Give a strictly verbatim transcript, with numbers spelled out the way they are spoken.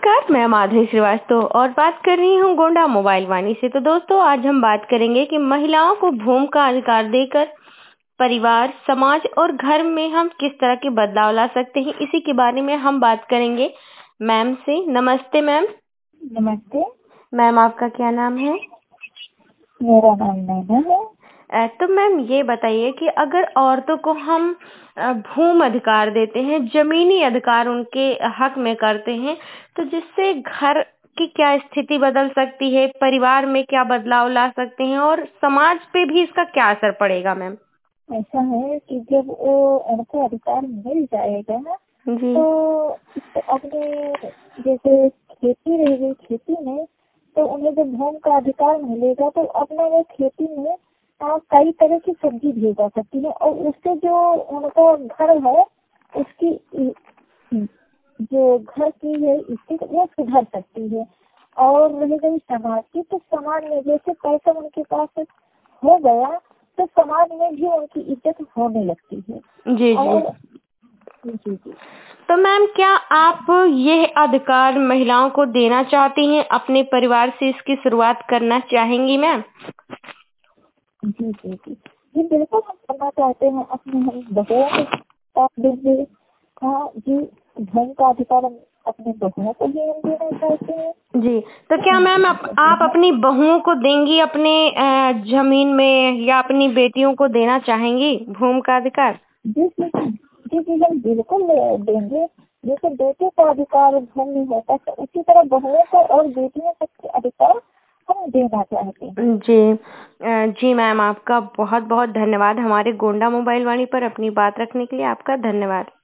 नमस्कार, मैं माधुरी श्रीवास्तव और बात कर रही हूँ गोंडा मोबाइल वाणी से। तो दोस्तों, आज हम बात करेंगे कि महिलाओं को भूमि का अधिकार देकर परिवार, समाज और घर में हम किस तरह के बदलाव ला सकते हैं। इसी के बारे में हम बात करेंगे मैम से। नमस्ते मैम। नमस्ते। मैम, आपका क्या नाम है? मेरा नाम नैना है। अ, तो मैम ये बताइए कि अगर औरतों को हम अ, भूमि अधिकार देते हैं, जमीनी अधिकार उनके हक में करते हैं, तो जिससे घर की क्या स्थिति बदल सकती है, परिवार में क्या बदलाव ला सकते हैं और समाज पे भी इसका क्या असर पड़ेगा मैम? ऐसा है कि जब वो उनको अधिकार मिल जाएगा ना, जी तो अपने जैसे खेती रहेगी, खेती में तो उन्हें जब भूमि का अधिकार मिलेगा तो अपना वो खेती में आ, कई तरह की सब्जी भी उगा सकती है और उससे जो उनका घर है उसकी इ- जो घर की है स्थिति वो सुधर सकती है। और रह गई समाज की, तो समाज में जैसे पैसा उनके पास हो गया तो समाज में भी उनकी इज्जत होने लगती है। जी जी। और जी जी तो मैम, क्या आप यह अधिकार महिलाओं को देना चाहती हैं? अपने परिवार से इसकी शुरुआत करना चाहेंगी मैम? जी जी जी जी बिल्कुल हम करना चाहते हैं, अपने हम बहुओं के साथ देंगे। हाँ जी, धन का अधिकार हम अपने बहुओं को भी हम देना चाहते हैं। जी, तो क्या हाँ मैम जी, आप जैसे आप हाँ अपनी बहुओं को देंगी अपने अ, जमीन में, या अपनी बेटियों को देना चाहेंगी भूमि का अधिकार? जी जी जी जी हम बिल्कुल ले- देंगे। जैसे बेटे का अधिकार भूमि में होता है, तो उसी तरह बहुओं को और बेटियों तक के अधिकार हम देना चाहते हैं। जी अ, जी मैम, आपका बहुत बहुत धन्यवाद हमारे गोंडा मोबाइल वाणी पर अपनी बात रखने के लिए। आपका धन्यवाद।